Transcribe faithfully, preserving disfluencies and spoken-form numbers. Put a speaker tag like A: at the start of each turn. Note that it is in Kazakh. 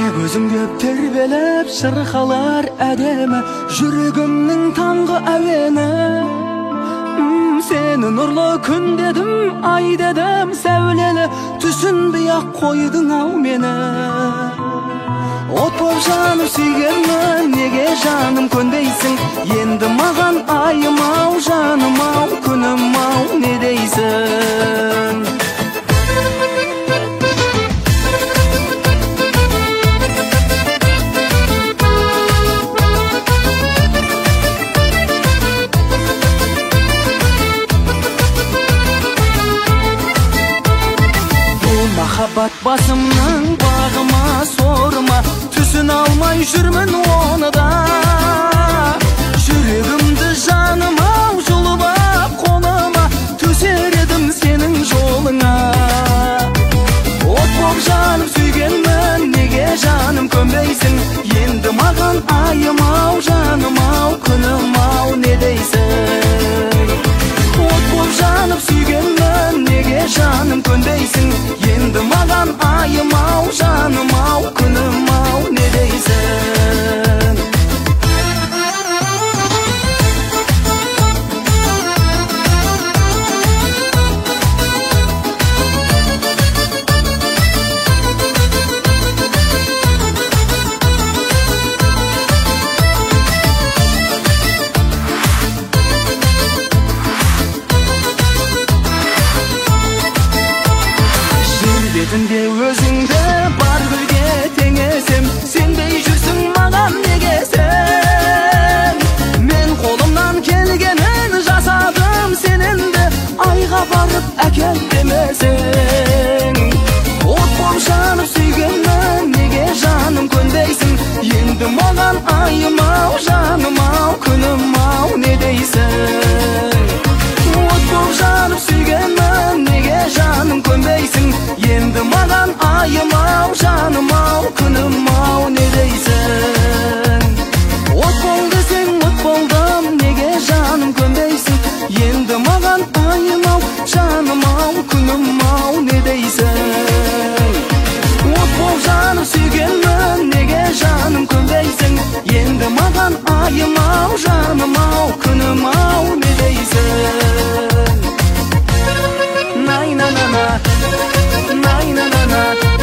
A: Gözümde tervelep şırkalar edeme, Жүрегімнің таңғы әуені. Seni nurlu kun dedim, ay dedim, Сәулелі түсінбей-ақ қойдың ау мені. От боп жаным сүйгенмін, неге жаным көнбейсің? Енді маған айым-ау, жаным-ау, күнім-ау, не дейсің? Махаббат басымның бағыма, сорыма, түсін алмай жүрмін оны да. Жүрегімді жаным-ау жұлып ап қолыма, төсер едім сенің жолыңа. От боп жаным сүйгенмін, неге жаным көнбейсің? Енді маған айым-ау, жаным-ау, күнім-ау, не дейсің? От боп жаным сүйгенмін, неге жаным көнбейсің? Енді маған айым-ау, жаным-ау, күнім-ау, не дейсің? Бетінде өзіңді бар гүлге теңесем, сенбей жүрсің маған неге сен? Мен қолымнан келгенін жасадым, сен енді айға барып әкел демесең. От боп жанып сүйгенмін, неге жаным көнбейсің? Енді маған айым-ау, жаным-ау, күнім-ау, не дейсің? От боп жанып сүйгенмін, неге жаным көнбейсің? Енді маған айым-ау, жаным-ау, күнім-ау, не дейсің? От бол десең от болдым, неге жаным көнбейсің? Енді маған айым-ау, жаным-ау, күнім-ау, не дейсің? От бол жаным сүйгенмін, неге жаным көнбейсің? Енді маған айым-ау, жаным-ау, күнім-ау, не дейсің? Най-на-на-на, най-на-на-на.